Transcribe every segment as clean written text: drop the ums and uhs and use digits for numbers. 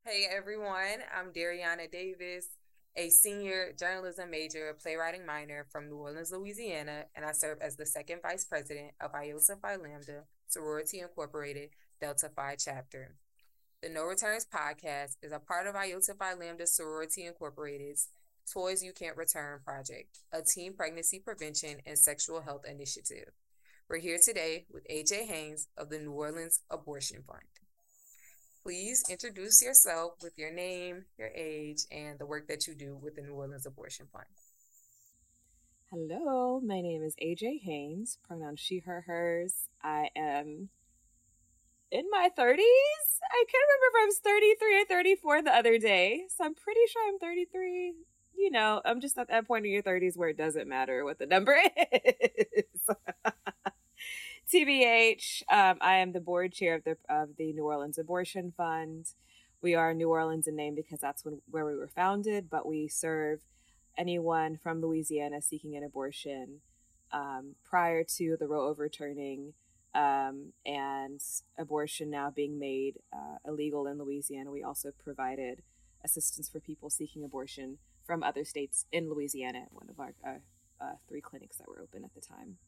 Hey everyone, I'm Dariana Davis, a senior journalism major, playwriting minor from New Orleans, Louisiana, and I serve as the second vice president of Iota Phi Lambda Sorority Incorporated Delta Phi chapter. The No Returns podcast is a part of Iota Phi Lambda Sorority Incorporated's Toys You Can't Return project, a teen pregnancy prevention and sexual health initiative. We're here today with AJ Haynes of the New Orleans Abortion Fund. Please introduce yourself with your name, your age, and the work that you do with the New Orleans Abortion Fund. Hello, my name is AJ Haynes, pronouns she, her, hers. I am in my 30s. I can't remember if I was 33 or 34 the other day, so I'm pretty sure I'm 33. You know, I'm just at that point in your 30s where it doesn't matter what the number is. TBH, I am the board chair of the New Orleans Abortion Fund. We are New Orleans in name because that's where we were founded, but we serve anyone from Louisiana seeking an abortion prior to the Roe overturning and abortion now being made illegal in Louisiana. We also provided assistance for people seeking abortion from other states in Louisiana at one of our 3 clinics that were open at the time.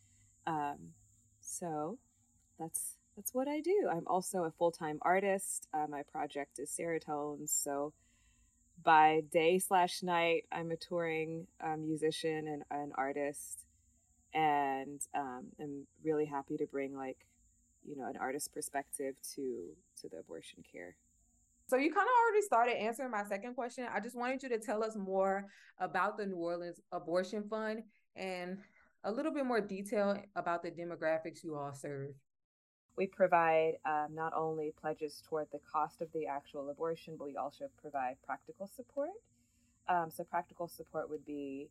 So that's what I do. I'm also a full-time artist. My project is Serotones. So by day/night, I'm a touring musician and an artist, and I'm really happy to bring an artist perspective to the abortion care. So you kind of already started answering my second question. I just wanted you to tell us more about the New Orleans Abortion Fund and a little bit more detail about the demographics you all serve. We provide not only pledges toward the cost of the actual abortion, but we also provide practical support. So practical support would be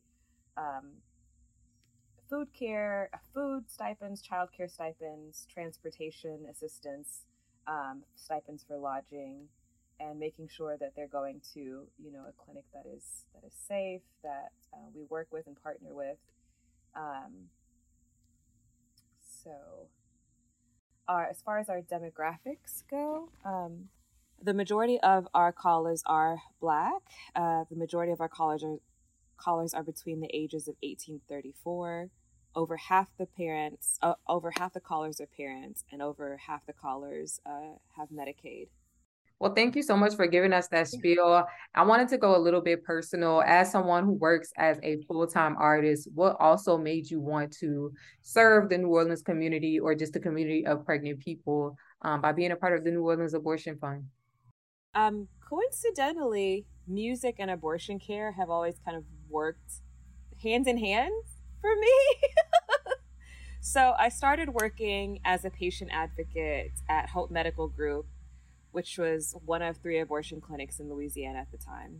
food care, food stipends, childcare stipends, transportation assistance, stipends for lodging, and making sure that they're going to a clinic that is safe, that we work with and partner with. So as far as our demographics go, the majority of our callers are Black. The majority of our callers are between the ages of 18 to 34. Over half the callers are parents, and over half the callers have Medicaid. Well, thank you so much for giving us that spiel. I wanted to go a little bit personal. As someone who works as a full-time artist, what also made you want to serve the New Orleans community or just the community of pregnant people by being a part of the New Orleans Abortion Fund? Coincidentally, music and abortion care have always kind of worked hand in hand for me. So I started working as a patient advocate at Hope Medical Group, which was one of 3 abortion clinics in Louisiana at the time.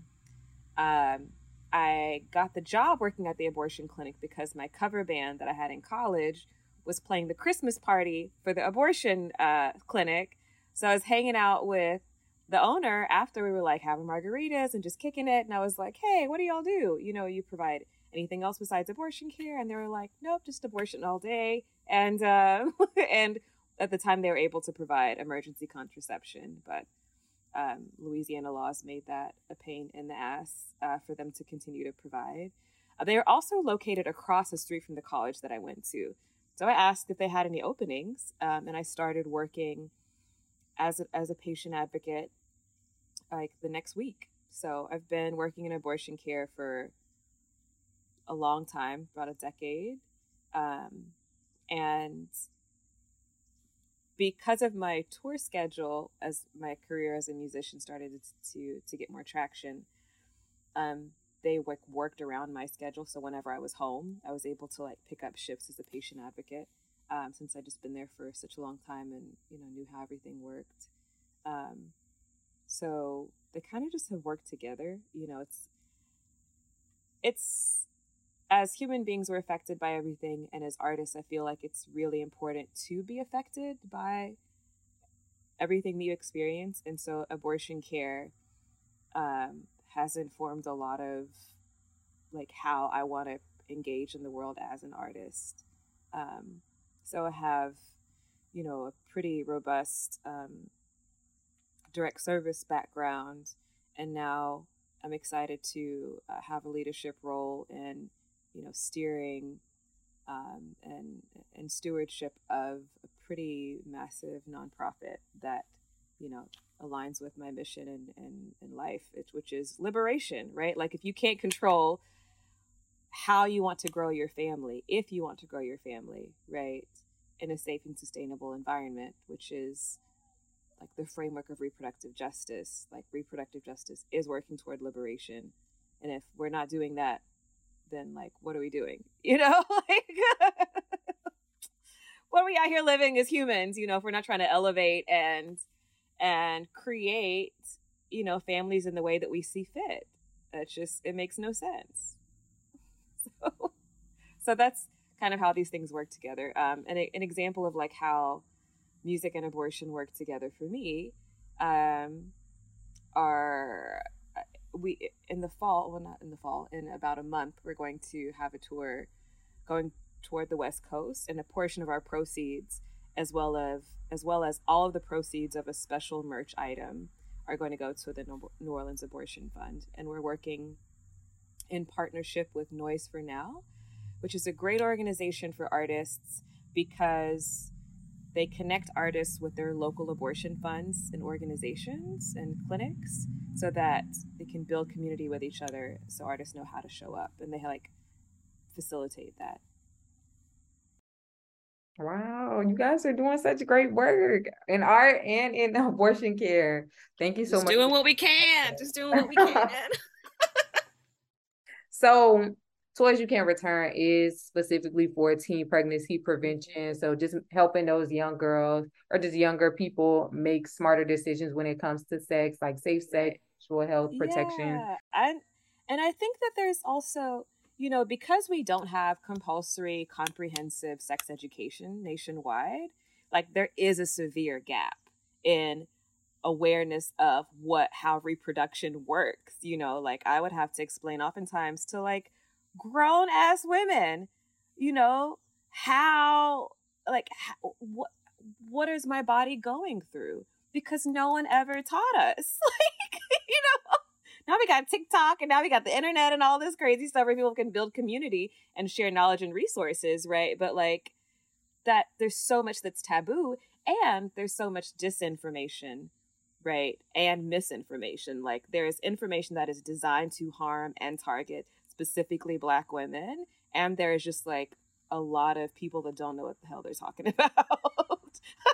I got the job working at the abortion clinic because my cover band that I had in college was playing the Christmas party for the abortion clinic. So I was hanging out with the owner after we were like having margaritas and just kicking it. And I was like, hey, what do y'all do? You provide anything else besides abortion care? And they were like, nope, just abortion all day. And and at the time they were able to provide emergency contraception, but Louisiana laws made that a pain in the ass for them to continue to provide. They are also located across the street from the college that I went to. So I asked if they had any openings, and I started working as a patient advocate like the next week. So I've been working in abortion care for a long time, about a decade. And because of my tour schedule, as my career as a musician started to get more traction, they worked around my schedule. So whenever I was home, I was able to pick up shifts as a patient advocate, since I'd just been there for such a long time and knew how everything worked. So they kind of just have worked together. It's as human beings, we're affected by everything, and as artists, I feel like it's really important to be affected by everything that you experience. And so abortion care has informed a lot of how I want to engage in the world as an artist. So I have a pretty robust direct service background, and now I'm excited to have a leadership role in, steering and stewardship of a pretty massive nonprofit that, aligns with my mission in life, which is liberation, right? Like, if you can't control how you want to grow your family, if you want to grow your family, right, in a safe and sustainable environment, which is like the framework of reproductive justice. Like, reproductive justice is working toward liberation. And if we're not doing that, then like, what are we doing? Like, what are we out here living as humans, if we're not trying to elevate and create, families in the way that we see fit? It makes no sense. So that's kind of how these things work together. And an example of like how music and abortion work together for me are we in the fall, well, not in the fall, in about a month, we're going to have a tour going toward the West Coast, and a portion of our proceeds, as well as all of the proceeds of a special merch item, are going to go to the New Orleans Abortion Fund. And we're working in partnership with Noise for Now, which is a great organization for artists because they connect artists with their local abortion funds and organizations and clinics so that they can build community with each other, so artists know how to show up, and they like facilitate that. Wow, you guys are doing such great work in art and in abortion care. Thank you so much. Just doing what we can. So, Toys You Can't Return is specifically for teen pregnancy prevention. So just helping those young girls or just younger people make smarter decisions when it comes to sex, like safe sex, sexual health protection. Yeah. And I think that there's also, because we don't have compulsory comprehensive sex education nationwide, like there is a severe gap in awareness of how reproduction works. Like I would have to explain oftentimes to like grown ass women, what is my body going through? Because no one ever taught us. Like, now we got TikTok and now we got the internet and all this crazy stuff where people can build community and share knowledge and resources, right? But like that, there's so much that's taboo, and there's so much disinformation, right? And misinformation. Like there's information that is designed to harm and target specifically Black women, and there's just like a lot of people that don't know what the hell they're talking about.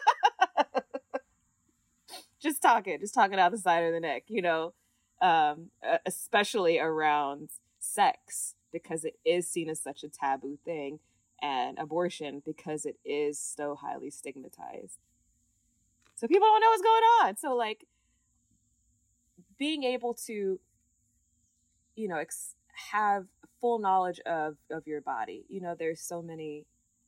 just talking out the side of the neck, especially around sex, because it is seen as such a taboo thing, and abortion because it is so highly stigmatized. So people don't know what's going on. So like being able to, have full knowledge of your body. There's so many.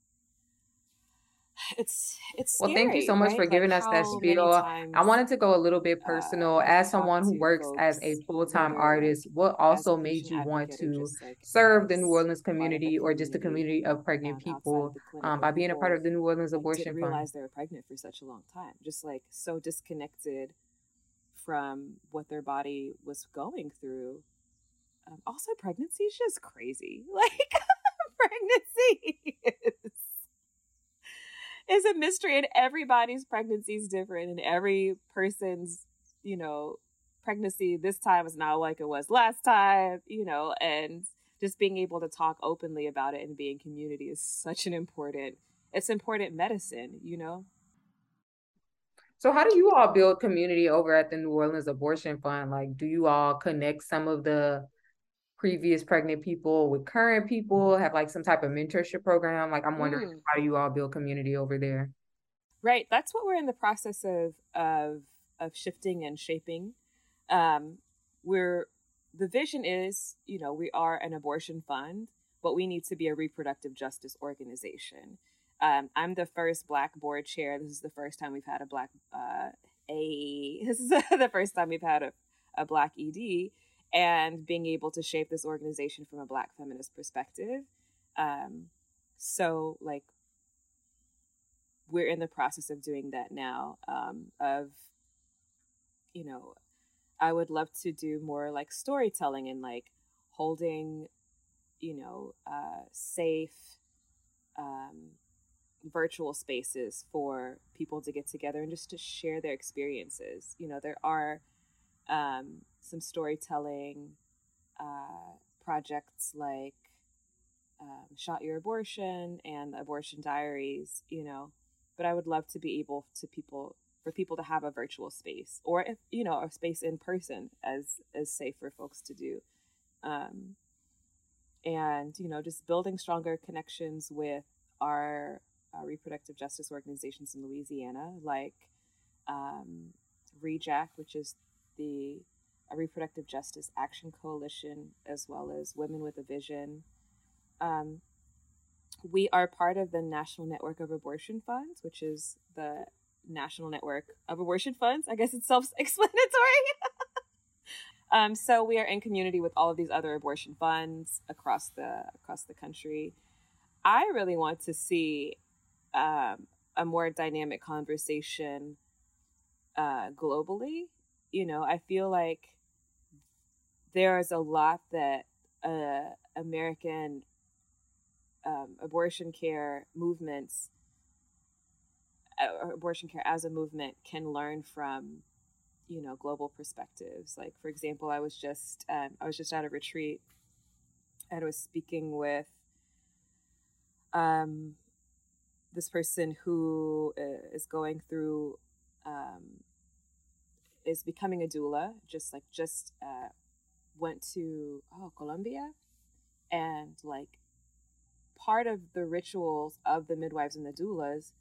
It's scary, thank you so much for giving us that spiel. I wanted to go a little bit personal. As someone who works as a full-time artist, what also made you want to serve the New Orleans community or just the community of pregnant people by being a part of the New Orleans Abortion Fund? Didn't realize they were pregnant for such a long time. Just like so disconnected from what their body was going through. Also, pregnancy is just crazy. Like pregnancy is a mystery, and everybody's pregnancy is different, and every person's, pregnancy this time is not like it was last time, and just being able to talk openly about it and be in community is such an important medicine, So how do you all build community over at the New Orleans Abortion Fund? Like, do you all connect some of the previous pregnant people with current people, have like some type of mentorship program? Like, I'm wondering, how do you all build community over there? Right. That's what we're in the process of shifting and shaping. The vision is, we are an abortion fund, but we need to be a reproductive justice organization. I'm the first Black board chair. This is the first time we've had a Black, this is the first time we've had a Black ED. And being able to shape this organization from a Black feminist perspective. So like, we're in the process of doing that now, of you know, I would love to do more like storytelling and like holding, safe virtual spaces for people to get together and just to share their experiences. There are some storytelling projects like Shot Your Abortion and Abortion Diaries, but I would love to be able to for people to have a virtual space, or if a space in person as safe for folks to do, and just building stronger connections with our reproductive justice organizations in Louisiana, like REJAC, which is the Reproductive Justice Action Coalition, as well as Women with a Vision. We are part of the National Network of Abortion Funds, which is the National Network of Abortion Funds. I guess it's self-explanatory. So we are in community with all of these other abortion funds across the country. I really want to see a more dynamic conversation globally. I feel like there is a lot that American abortion care movements, abortion care as a movement, can learn from, global perspectives. Like, for example, I was just at a retreat and I was speaking with this person who is going through is becoming a doula, just went to Colombia, and like part of the rituals of the midwives and the doulas,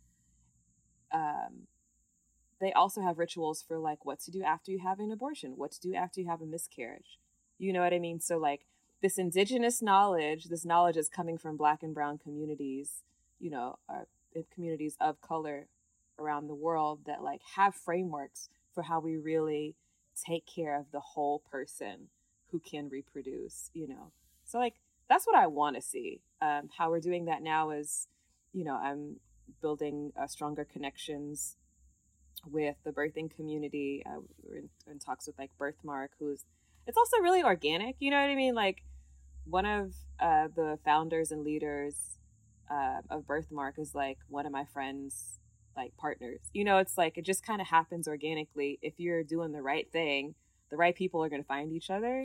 they also have rituals for like what to do after you have an abortion, what to do after you have a miscarriage. You know what I mean? So like this indigenous knowledge, this knowledge is coming from Black and Brown communities, communities of color around the world that like have frameworks for how we really take care of the whole person who can reproduce, So like, that's what I want to see. How we're doing that now is, I'm building stronger connections with the birthing community. We're in talks with like Birthmark, it's also really organic. You know what I mean? Like one of the founders and leaders of Birthmark is like one of my friends, like partners. It's like it just kind of happens organically. If you're doing the right thing, the right people are going to find each other.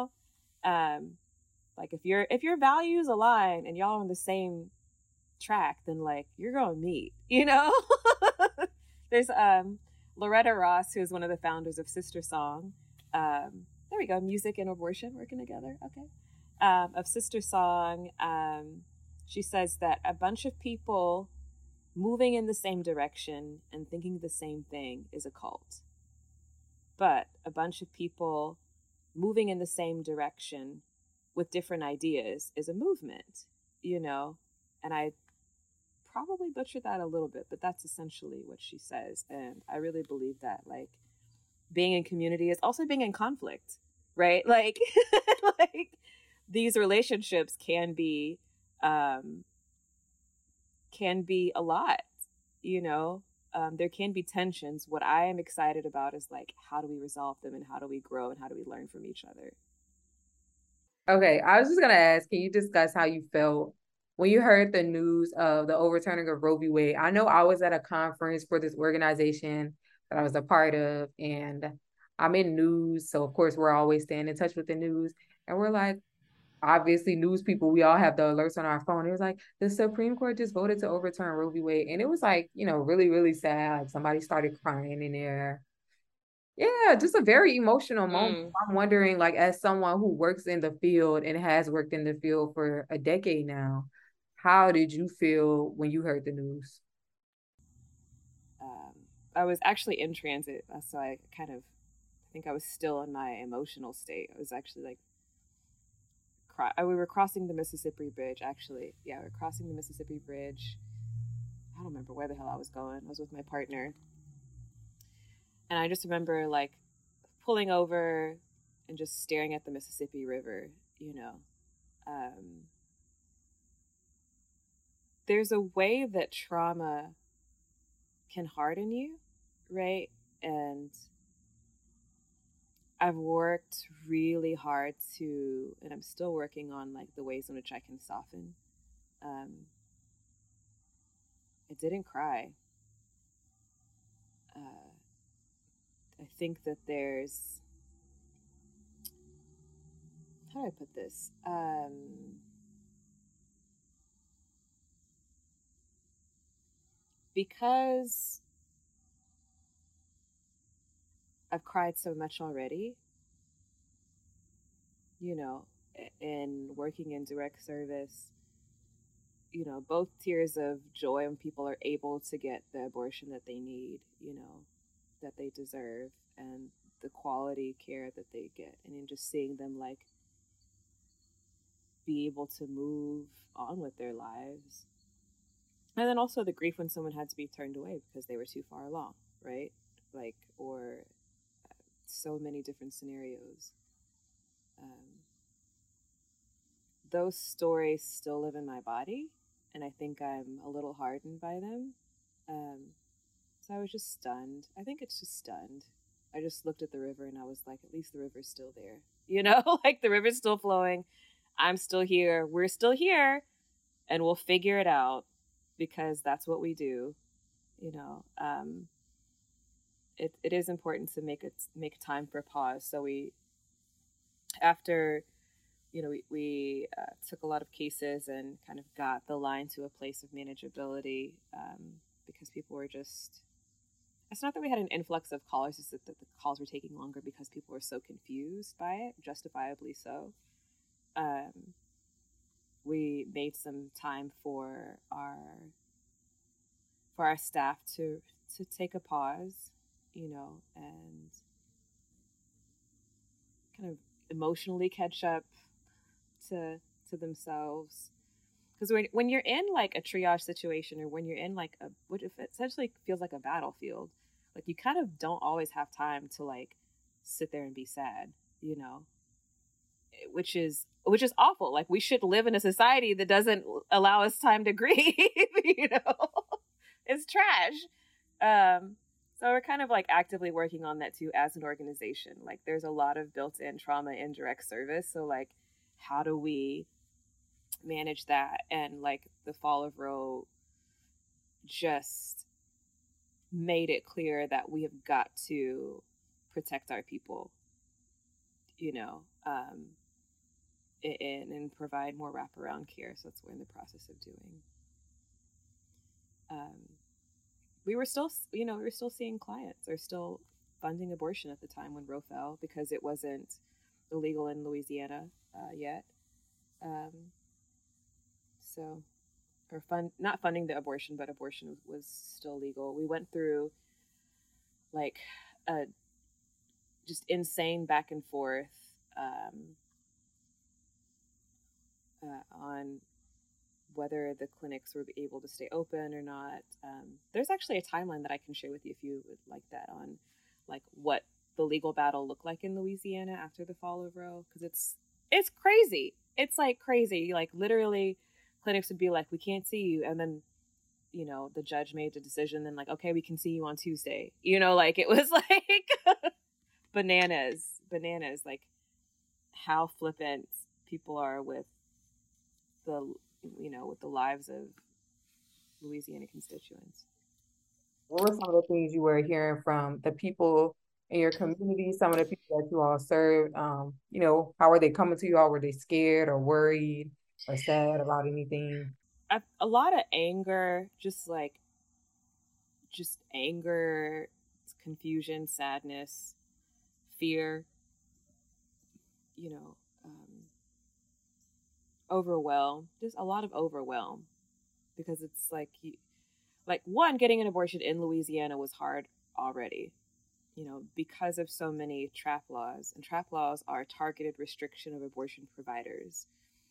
Like if your values align and y'all are on the same track, then like you're going to meet. There's Loretta Ross, who is one of the founders of Sister Song. There we go, music and abortion working together. Okay. Of Sister Song. She says that a bunch of people moving in the same direction and thinking the same thing is a cult. But a bunch of people moving in the same direction with different ideas is a movement, And I probably butchered that a little bit, but that's essentially what she says. And I really believe that, like, being in community is also being in conflict, right? Like, like these relationships can be a lot, there can be tensions. What I am excited about is like, how do we resolve them and how do we grow and how do we learn from each other? Okay, I was just going to ask, can you discuss how you felt when you heard the news of the overturning of Roe v. Wade? I know I was at a conference for this organization that I was a part of, and I'm in news. So, of course, we're always staying in touch with the news. And we're like, obviously, news people, we all have the alerts on our phone. It was like, the Supreme Court just voted to overturn Roe v. Wade. And it was like, really, really sad. Like somebody started crying in there. Yeah, just a very emotional moment. I'm wondering, like, as someone who works in the field and has worked in the field for a decade now, how did you feel when you heard the news? I was actually in transit, so I think I was still in my emotional state. I was actually like, we were crossing the Mississippi Bridge, actually. Yeah, we were crossing the Mississippi Bridge. I don't remember where the hell I was going. I was with my partner. And I just remember like pulling over and just staring at the Mississippi River, There's a way that trauma can harden you, right? And I've worked really hard to, and I'm still working on like the ways in which I can soften. I didn't cry. I think that there's, how do I put this? Because I've cried so much already, you know, in working in direct service, you know, both tiers of joy when people are able to get the abortion that they need, you know, that they deserve, and the quality care that they get, and then just seeing them like be able to move on with their lives. And then also the grief when someone had to be turned away because they were too far along, right? Like, or so many different scenarios. Those stories still live in my body, and I think I'm a little hardened by them. So I was just stunned. I think it's just stunned. I just looked at the river and I was like, at least the river's still there. You know, like the river's still flowing. I'm still here. We're still here. And we'll figure it out because that's what we do. You know, it is important to make time for pause. So after, you know, we took a lot of cases and kind of got the line to a place of manageability because people were just, it's not that we had an influx of callers, it's that the calls were taking longer because people were so confused by it, justifiably so. We made some time for our staff to take a pause, you know, and kind of emotionally catch up to themselves. Because when you're in like a triage situation, or when you're in like what if it essentially feels like a battlefield, like you kind of don't always have time to like sit there and be sad, you know, which is awful. Like we should live in a society that doesn't allow us time to grieve, you know. It's trash. So we're kind of like actively working on that too as an organization. Like there's a lot of built-in trauma in direct service. So like, how do we manage that? And like the fall of Roe just made it clear that we have got to protect our people, you know, and provide more wraparound care. So that's what we're in the process of doing. We were still seeing clients or still funding abortion at the time when Roe fell because it wasn't illegal in Louisiana yet. So, or not funding the abortion, but abortion was still legal. We went through like a just insane back and forth on whether the clinics were able to stay open or not. There's actually a timeline that I can share with you if you would like that, on like what the legal battle looked like in Louisiana after the fall of Roe, because it's crazy. It's like crazy. Like literally clinics would be like, we can't see you, and then, you know, the judge made the decision, then like, okay, we can see you on Tuesday. You know, like it was like bananas, like how flippant people are with the lives of Louisiana constituents. What were some of the things you were hearing from the people in your community, some of the people that you all served? You know, how were they coming to you all? Were they scared or worried or sad about anything? A lot of anger, just anger, confusion, sadness, fear, you know, overwhelm, just a lot of overwhelm, because it's like one, getting an abortion in Louisiana was hard already, you know, because of so many trap laws, and trap laws are targeted restriction of abortion providers.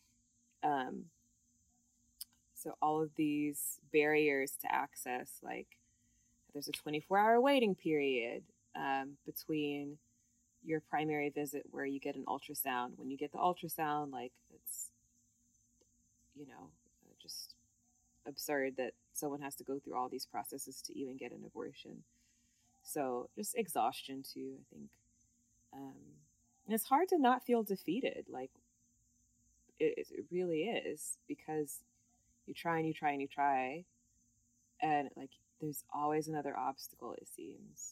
So all of these barriers to access, like there's a 24-hour waiting period between your primary visit where you get an ultrasound. When you get the ultrasound, like it's, you know, just absurd that someone has to go through all these processes to even get an abortion. So just exhaustion too, I think. And it's hard to not feel defeated. Like it really is, because you try and you try and you try, and like there's always another obstacle, it seems,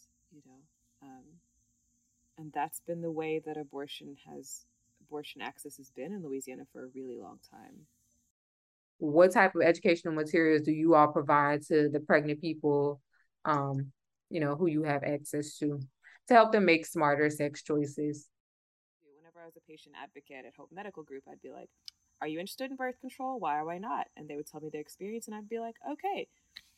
and that's been the way that abortion access has been in Louisiana for a really long time. What type of educational materials do you all provide to the pregnant people, who you have access to help them make smarter sex choices? Whenever I was a patient advocate at Hope Medical Group, I'd be like, are you interested in birth control? Why or why not? And they would tell me their experience, and I'd be like, okay,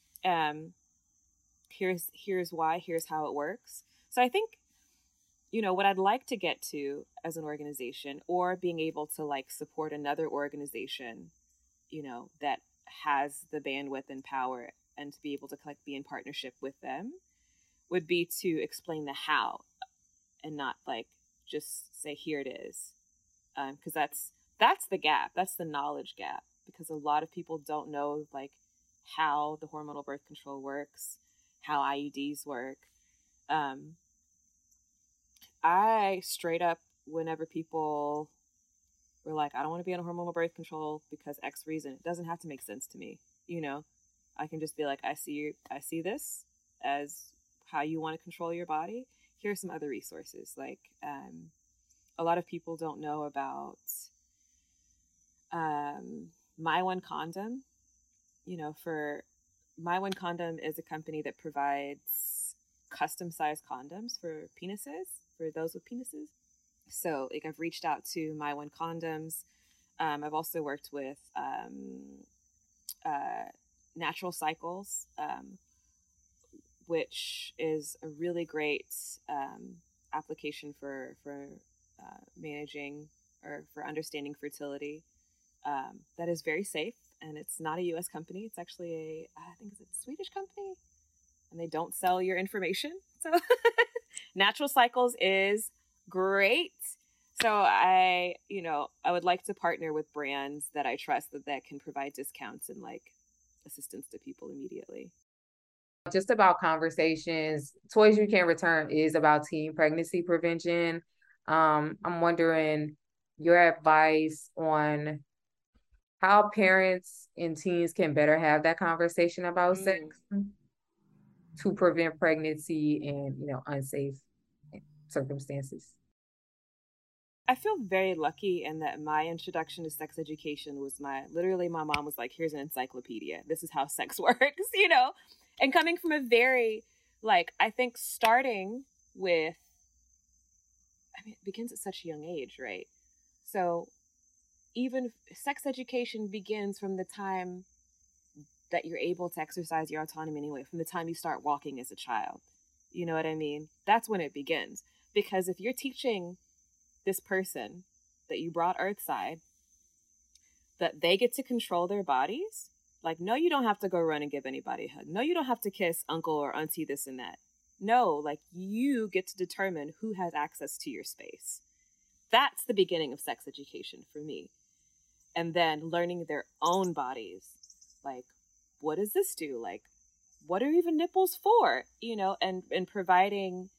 here's why, here's how it works. So I think, what I'd like to get to as an organization, or being able to like support another organization, that has the bandwidth and power, and to be able to like be in partnership with them, would be to explain the how, and not like just say here it is, because that's the gap, that's the knowledge gap, because a lot of people don't know like how the hormonal birth control works, how IUDs work. I straight up, whenever people were like, I don't want to be on a hormonal birth control because X reason, it doesn't have to make sense to me. I can just be like, I see this as how you want to control your body. Here are some other resources. Like, a lot of people don't know about My One Condom. For My One Condom is a company that provides custom sized condoms for penises, for those with penises. So like I've reached out to My One Condoms. I've also worked with Natural Cycles, which is a really great application for managing or for understanding fertility. That is very safe, and it's not a U.S. company. It's actually I think it's a Swedish company, and they don't sell your information. So Natural Cycles is great. So I would like to partner with brands that I trust that can provide discounts and like assistance to people immediately. Just about conversations, Toys You Can't Return is about teen pregnancy prevention. I'm wondering your advice on how parents and teens can better have that conversation about sex to prevent pregnancy and, unsafe circumstances. I feel very lucky in that my introduction to sex education was my mom was like, here's an encyclopedia. This is how sex works, and coming from a very, like, I think starting with, it begins at such a young age, right? So even sex education begins from the time that you're able to exercise your autonomy anyway, from the time you start walking as a child. You know what I mean? That's when it begins. Because if you're teaching this person that you brought earthside that they get to control their bodies, like, no, you don't have to go run and give anybody a hug. No, you don't have to kiss uncle or auntie this and that. No, like, you get to determine who has access to your space. That's the beginning of sex education for me. And then learning their own bodies. Like, what does this do? Like, what are even nipples for? And providing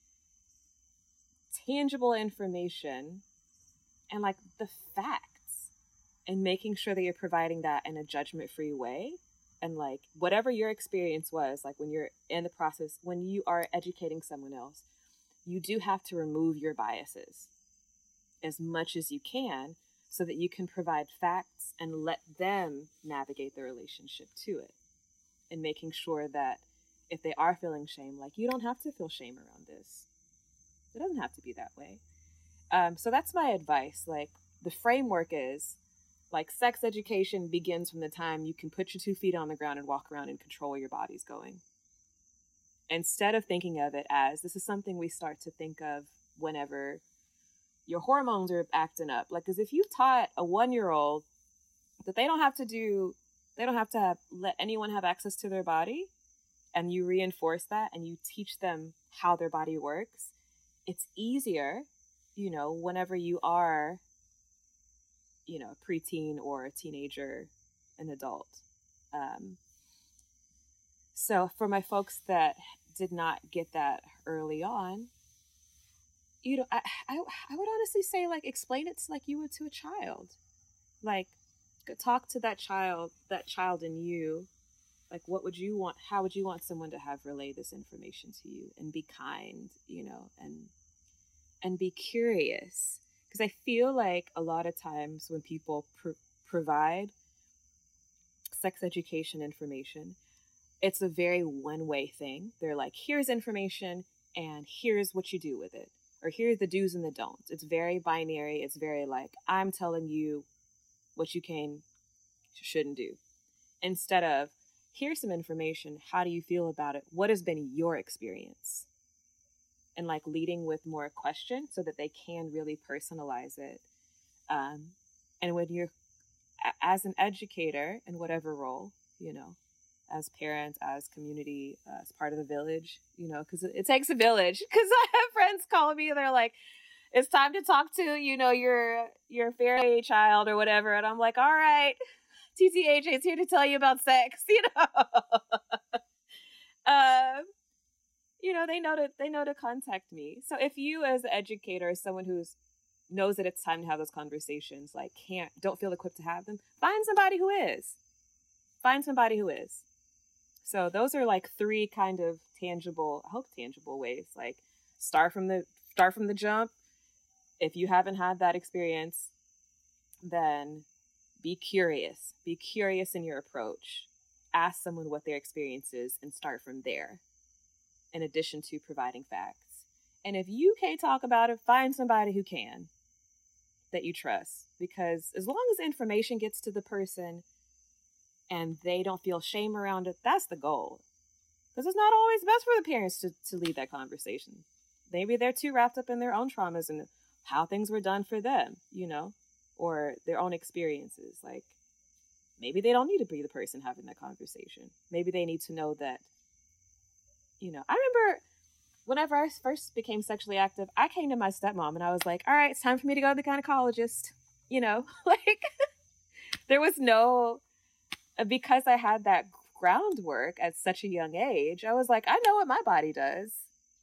tangible information and like the facts, and making sure that you're providing that in a judgment-free way. And like whatever your experience was, like when you're in the process, when you are educating someone else, you do have to remove your biases as much as you can so that you can provide facts and let them navigate the relationship to it. And making sure that if they are feeling shame, like, you don't have to feel shame around this. It doesn't have to be that way. So that's my advice. Like, the framework is, like, sex education begins from the time you can put your 2 feet on the ground and walk around and control where your body's going. Instead of thinking of it as, this is something we start to think of whenever your hormones are acting up. Like, as if you've taught a 1-year-old that they don't have to let anyone have access to their body, and you reinforce that and you teach them how their body works, it's easier, whenever you are, a preteen or a teenager, an adult. So for my folks that did not get that early on, I would honestly say, like, explain it like you would to a child. Like, talk to that child in you. Like, what would you want? How would you want someone to have relay this information to you? And be kind, and be curious. Because I feel like a lot of times when people provide sex education information, it's a very one-way thing. They're like, here's information and here's what you do with it. Or here's the do's and the don'ts. It's very binary. It's very like, I'm telling you what you shouldn't do. Instead of, here's some information. How do you feel about it? What has been your experience? And like leading with more question so that they can really personalize it. And when you're, as an educator in whatever role, as parents, as community, as part of the village, because it takes a village. Because I have friends calling me, they're like, it's time to talk to, your fairy child or whatever. And I'm like, all right, TTH is here to tell you about sex, they know to contact me. So if you as an educator, someone who's knows that it's time to have those conversations, like don't feel equipped to have them, find somebody who is. So those are like three kind of tangible ways. Like start from the jump. If you haven't had that experience, then be curious. Be curious in your approach. Ask someone what their experience is and start from there, in addition to providing facts. And if you can't talk about it, find somebody who can, that you trust. Because as long as the information gets to the person and they don't feel shame around it, that's the goal. Because it's not always best for the parents to lead that conversation. Maybe they're too wrapped up in their own traumas and how things were done for them, or their own experiences. Like, maybe they don't need to be the person having that conversation. Maybe they need to know that, I remember whenever I first became sexually active, I came to my stepmom and I was like, all right, it's time for me to go to the gynecologist. Like, there was no, because I had that groundwork at such a young age, I was like, I know what my body does.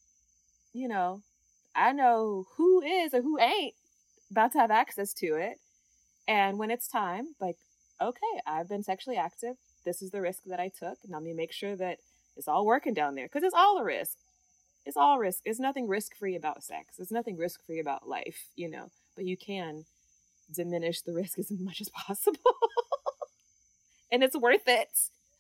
I know who is or who ain't about to have access to it. And when it's time, like, okay, I've been sexually active. This is the risk that I took. And I'm going to make sure that it's all working down there. Because it's all a risk. It's all risk. There's nothing risk-free about sex. There's nothing risk-free about life, But you can diminish the risk as much as possible. And it's worth it.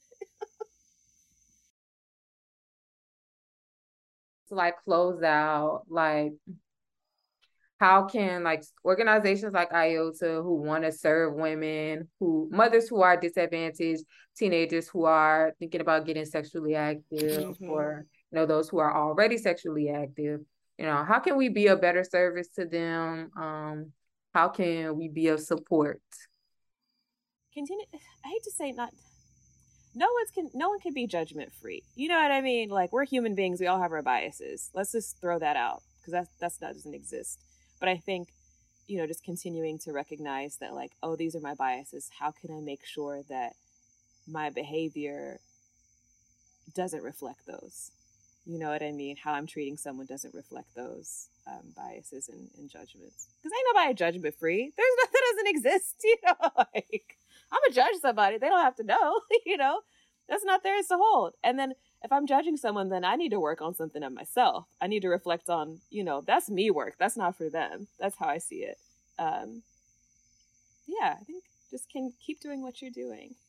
To like close out, like how can like organizations like IOTA who want to serve women, mothers who are disadvantaged, teenagers who are thinking about getting sexually active, or those who are already sexually active, how can we be a better service to them? How can we be of support? I hate to say no one can be judgment free. You know what I mean? Like, we're human beings. We all have our biases. Let's just throw that out, because that doesn't exist. But I think, just continuing to recognize that, like, oh, these are my biases. How can I make sure that my behavior doesn't reflect those? You know what I mean? How I'm treating someone doesn't reflect those biases and judgments. Because ain't nobody judgment free. There's nothing that doesn't exist, like, I'm going to judge somebody. They don't have to know, That's not theirs to hold. And then if I'm judging someone, then I need to work on something of myself. I need to reflect on, that's me work. That's not for them. That's how I see it. Yeah, I think just can keep doing what you're doing.